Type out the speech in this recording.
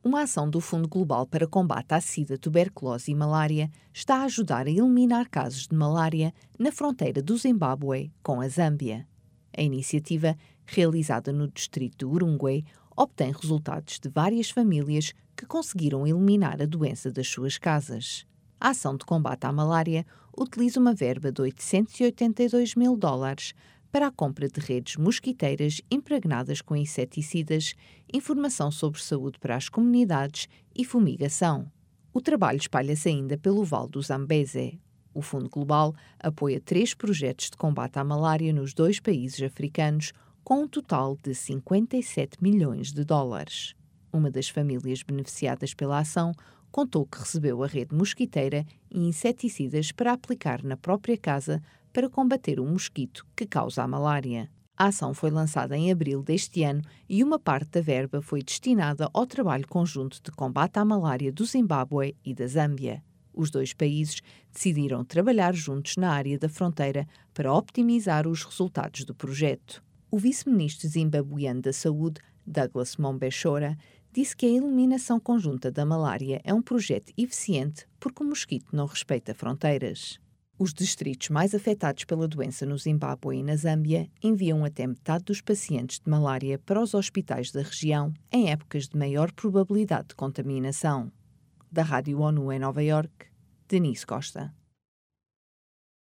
Uma ação do Fundo Global para Combate à SIDA, Tuberculose e Malária está a ajudar a eliminar casos de malária na fronteira do Zimbábue com a Zâmbia. A iniciativa, realizada no distrito de Urungue, obtém resultados de várias famílias que conseguiram eliminar a doença das suas casas. A ação de combate à malária utiliza uma verba de $882 mil para a compra de redes mosquiteiras impregnadas com inseticidas, informação sobre saúde para as comunidades e fumigação. O trabalho espalha-se ainda pelo Vale do Zambeze. O Fundo Global apoia 3 projetos de combate à malária nos 2 países africanos, com um total de $57 milhões. Uma das famílias beneficiadas pela ação contou que recebeu a rede mosquiteira e inseticidas para aplicar na própria casa para combater o mosquito que causa a malária. A ação foi lançada em abril deste ano e uma parte da verba foi destinada ao trabalho conjunto de combate à malária do Zimbábue e da Zâmbia. Os 2 países decidiram trabalhar juntos na área da fronteira para optimizar os resultados do projeto. O vice-ministro zimbabuiano da Saúde, Douglas Mombeshora, disse que a eliminação conjunta da malária é um projeto eficiente porque o mosquito não respeita fronteiras. Os distritos mais afetados pela doença no Zimbábue e na Zâmbia enviam até metade dos pacientes de malária para os hospitais da região em épocas de maior probabilidade de contaminação. Da Rádio ONU em Nova Iorque, Denise Costa.